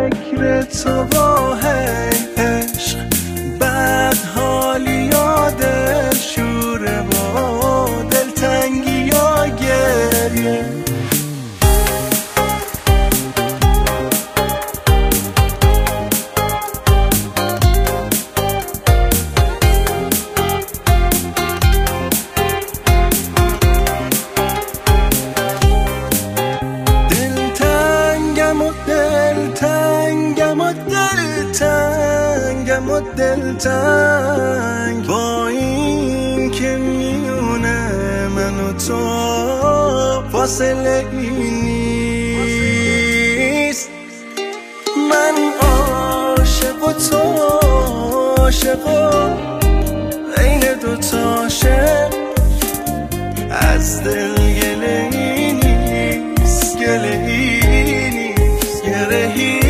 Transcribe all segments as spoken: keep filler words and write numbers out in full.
فکر تو با عشق بد حالی یا دل شوره با دلتنگی یا گریه دلتنگم و دلتنگ با این که میونه من و تو فاصله ای نیست من عاشق و تو عاشق و بین دوتا عاشق از دل گله ای نیست گله ای نیست گله ای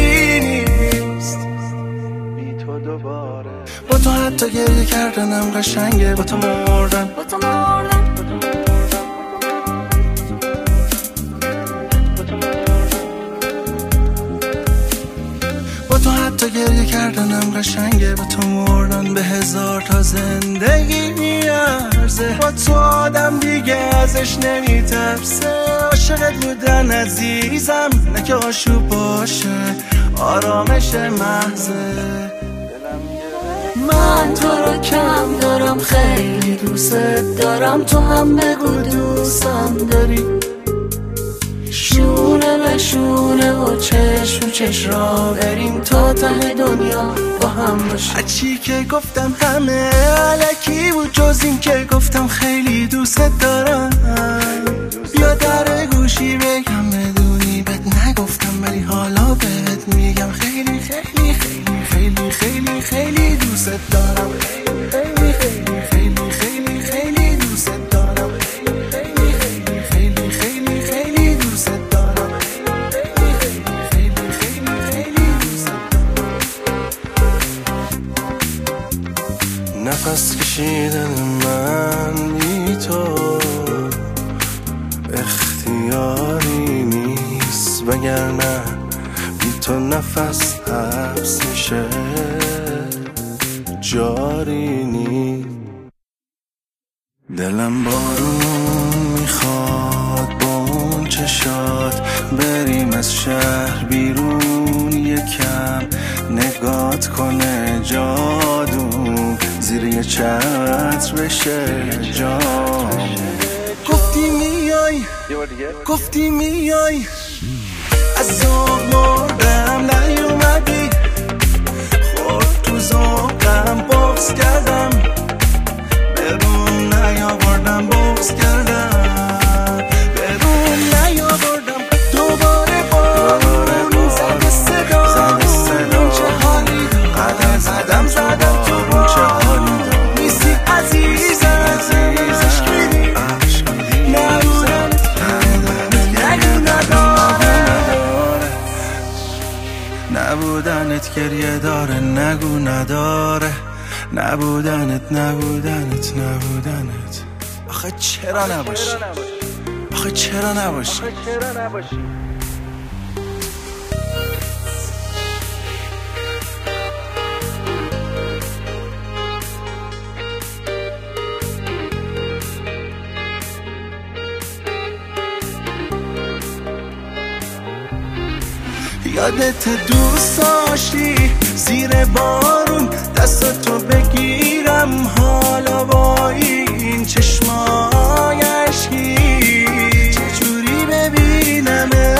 با تو حتی گریه کردنم قشنگه با تو مردن با تو مردن با تو حتی گریه کردنم قشنگه با تو مردن به هزار تا زندگی میارزه با تو آدم دیگه ازش نمیترسه عاشقت بودن عزیزم نه که آشوب باشه آرامش محضه من تو رو کم دارم خیلی دوست دارم تو هم بگو دوستم داری شونه به شونه و چشم و چش را بریم تا ته دنیا با هم باشیم هرچی که گفتم همه علکی بود جز این که گفتم خیلی دوست دارم بیا در گوشی بگم بدونی بهت نگفتم ولی حالا بهت میگم خیلی خیلی خیلی خیلی خیلی خیلی دوست دارم خیلی خیلی خیلی خیلی خیلی دوست دارم خیلی خیلی خیلی خیلی خیلی دوست دارم خیلی خیلی خیلی خیلی دوست دارم نفس کشیدن من بی تو اختیاری نیست وگرنه بی تو نفس حبس میشه جاری نی دلم بارون میخواد با اون چشات بریم از شهر بیرون یکم نگات کنه جادو زیر یه چتر بشه جام گفتی میای گفتی میای از ذوق مردم نیومدی خورد تو ذوقم بغض کردم برون نیاوردم بغض کردم برون نیاوردم دوباره بارون زده صدا چه حالی قدم زدم زدم تو با چه حالی نیستی عزیزم عشق میدی نبودم نگو نداره نبودنت گریه داره نگو نداره نبودنت نبودنت نبودنت آخه چرا نباشی آخه چرا نباشی یادت دوست داشتی زیر بارون دستتو بگیرم حالا با این چشمای اشکی چجوری ببینمه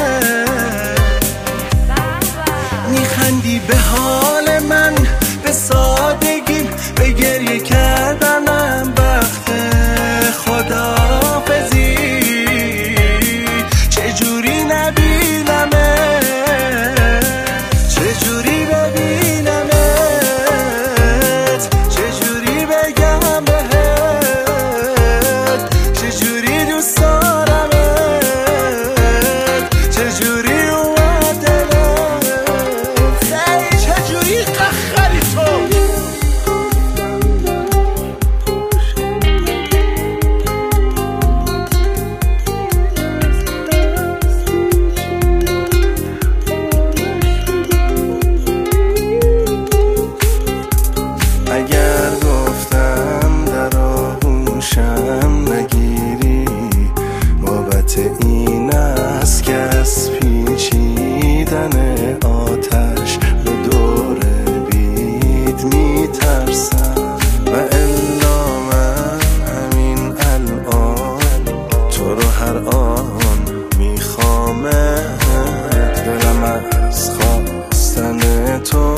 میخندی به حال من به سادگیم به گریه کردنم وقت خداحافظی چجوری نبینمه چجوری ببینمت چجوری بگم بهت علت این است که از پیچیدن آتش رو دور بید میترسم و الا من همین الان تو رو هر آن میخوامت. دلم از خواستن تو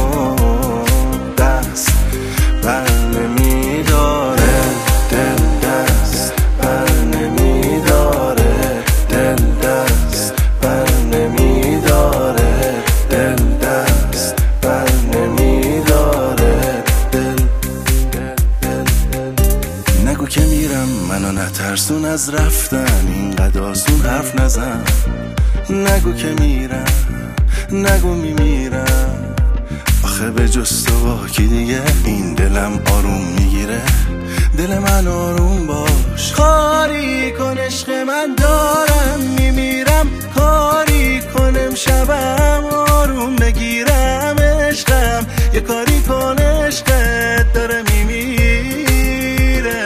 دست بر نمیداره، دل دست بر نمیداره، دل دست بر نمیداره، دل دست بر نمیداره، دل دل دل دل. نگو که میرم منو نترسون از رفتن، اینقدر آسون حرف نزن. نگو که میرم، نگو میمیرم، آخه به جز تو با کی دیگه این دلم آروم میگیره. دل من آروم باش، کاری کن عشق من دارم میمیرم، کاری کنم شبم آروم بگیرم. عشقم یه کاری کن عشقت داره میمیره.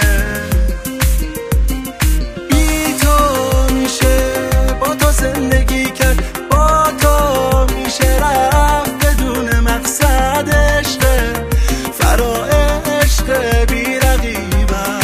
بی تو میشه با تو زندگی کرد، با تو میشه رفت بدون مقصد. عشق فرا عشق بی رقیبم.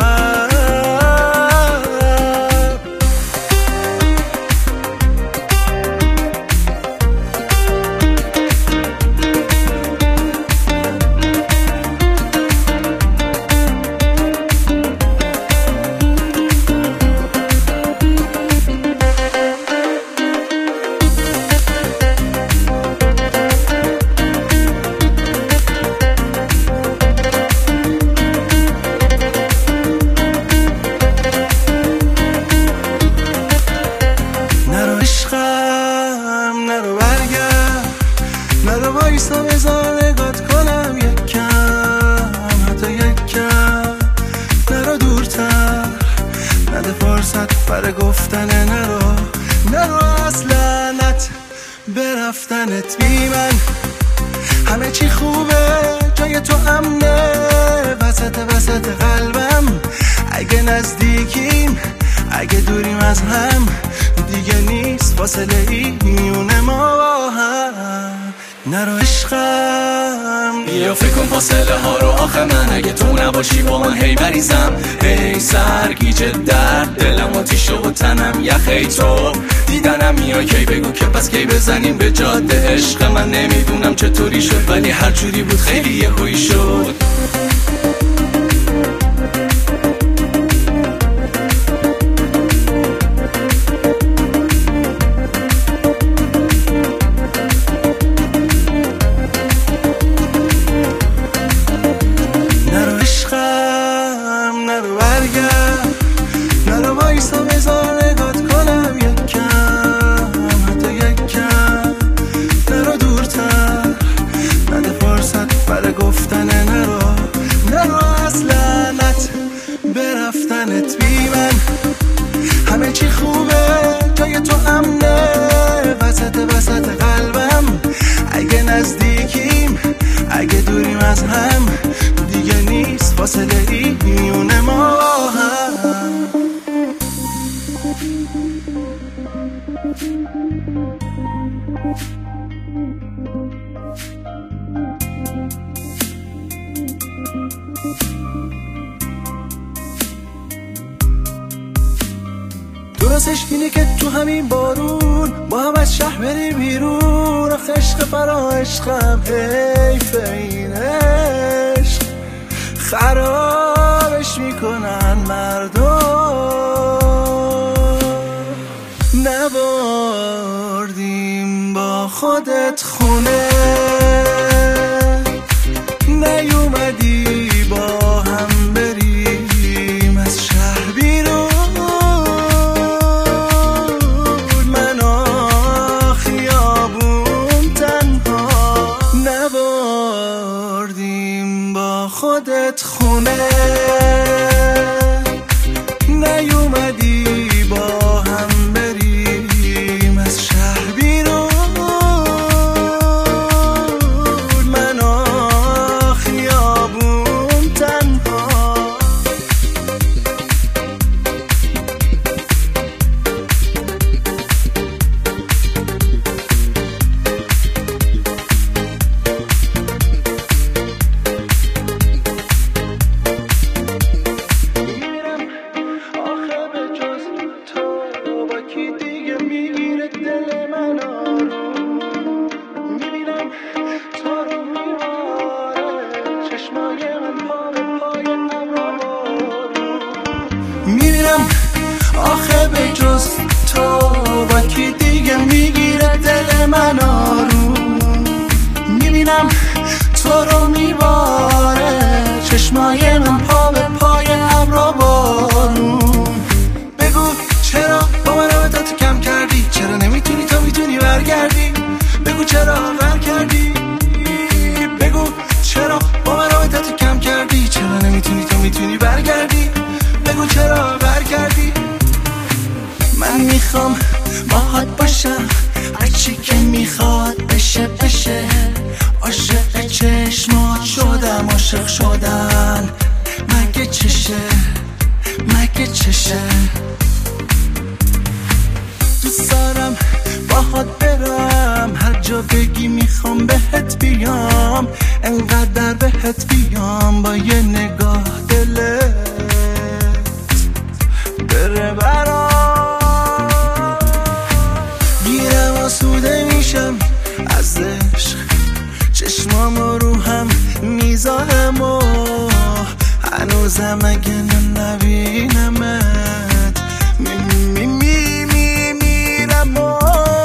نرو برگرد، نرو وایسا بذار نگات کنم یک کم، حتی یک کم. نرو دورتر، نده فرصت برای گفتن. نرو نرو اصلا نت به رفتنت بی من. همه چی خوبه جای تو امنه، وسط وسط قلبم. اگه نزدیکیم اگه دوریم از هم، دیگه نیست فاصله ای میونه ما با هم. نرو عشقم بیا فکر کن فاصله ها رو، آخه من اگه تو نباشی با من هی مریضم. هی سرگیجه درد دلم آتیشه و تنم یخی. تو دیدنم میای کی بگو که پس کی بزنیم به جاده. عشق من نمیدونم چطوری شد ولی هر جوری بود خیلی یهویی شد. نرو وایسا بذار نگات کنم یک کم، حتی یک کم. نرو دورتر، نده فرصت برای گفتن. نرو نرو اصلا نت به رفتنت بی من. همه چی خوبه جای تو امنه، وسط وسط قلبم. اگه نزدیکیم اگه دوریم از هم، دیگه نیست فاصله ای میونه ما با هم. درستش اینه که تو همین بارون با هم از شهر بریم بیرون. آخه عشق فرا عشقم حیف این عشق، خرابش میکنن مردم. نبردیم با خودت خونه، نیومدی با هم بریم از شهر بیرون. من و خیابون تنها، نبردیم با خودت خونه، نیومدی با هم بریم از شهر بیرون. یکی دیگه میگیره دل من آروم. میبینم تو رو میباره چشمای من پا به پای ابرو. میبینم آخه به جز تو با کی دیگه میگیره دل من آروم. میبینم تو رو میباره چشمای من پا به پای ابرو بارون. بگو چرا با من رابطتو کم کردی؟ چرا نمیتونی تو میتونی برگردی؟ بگو چرا ور کردی؟ بگو چرا با من رابطتو کم کردی؟ چرا نمیتونی تو میتونی برگردی؟ بگو چرا ور کردی؟ من میخوام باهات باشم هرچی که میخواد بشه بشه. عاشق چشمات شدم عاشق شدن مگه چشه مگه چشه. دوست دارم باهات برم هر جا بگی میخوام بهت بیام. انقدر بهت بیام با یه نگاه دلت بره برام. گیرم آسوده میشم از عشق چشمام رو هم میذارم و هنوزم اگه نبینمت می می می می میرم و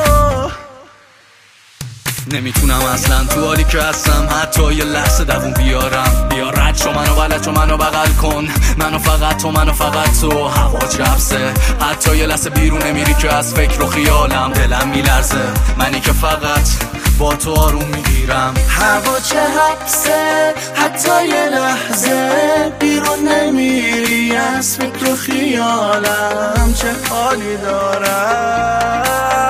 نمیتونم اصلا تو حالی که هستم حتی یه لحظه دووم بیارم. بیا رد شو منو بلد شو منو بغل کن منو فقط تو منو فقط تو. هوا جبسه حتی یه لحظه بیرون نمیری که از فکر و خیالم دلم میلرزه. منی که فقط با تو آروم میگیرم. هوا چه حبسه حتی یه لحظه بیرون نمیری از فکر و خیالم چه حالی دارم.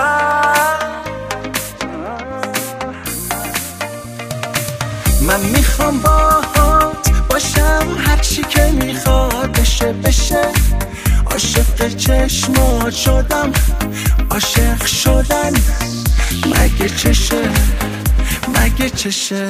من میخوام باهات باشم هرچی که میخواد بشه بشه. عاشق چشمات شدم عاشق شدن مگه چشه مگه چشه.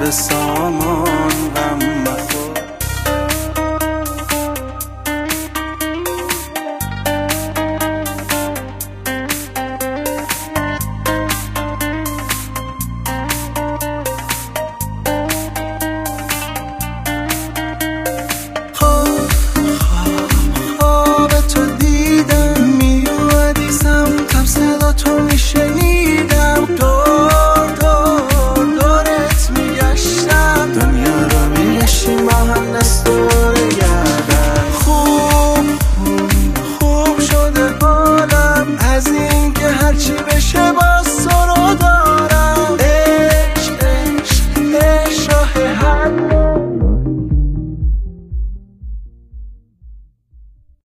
سامان